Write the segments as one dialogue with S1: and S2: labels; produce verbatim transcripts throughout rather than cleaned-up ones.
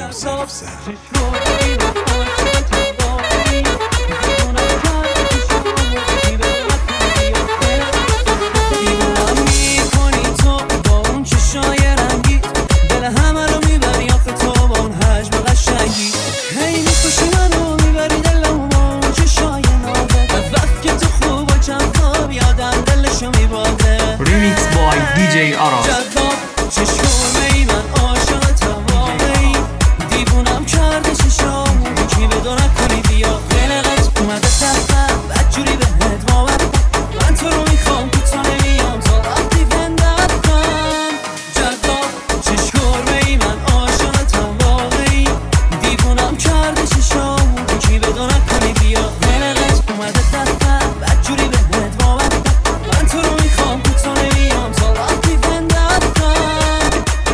S1: himself said.
S2: Remix by دی جی Aras.
S3: چشمای من عاشقت واقعی دیوونم کرده چشام کی بدونه کنی بیا خلقت اومده سختم بدجوری بهت وابستم من تو رو میخوام که تا نمیام تا وقتی بندت کنم جذاب چشمای من عاشقت واقعی دیوونم کرده چشام کی بدونه کنی بیا خلقت اومده سختم بدجوری بهت وابستم من تو رو میخوام که تا نمیام تا وقتی بندت کنم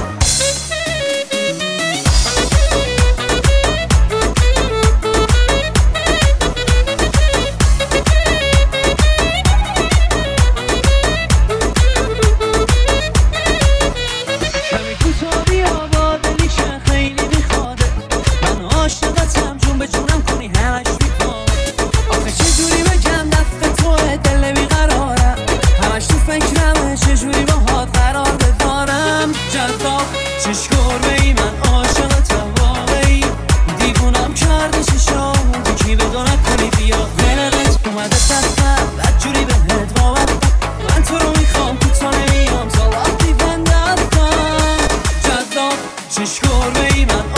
S3: کمی کوتاه بیا با دلی که خیلی میخواده من عاشقتم جون به جونم کنی همش میخوام آخه چجوری بگم دست توه دل بیقرارم همش تو فکرمه چجوری باهات قرار بذارم جذاب چشکربه‌ای من عاشقتم واقعی دیوونم کرده چشام کی بدونه کنی بیا غلقت اومده دستم بدجوری بهت وابستم من تو رو میخوام که تا نمیام تا وقتی بندت کنم جذاب چشکربه‌ای من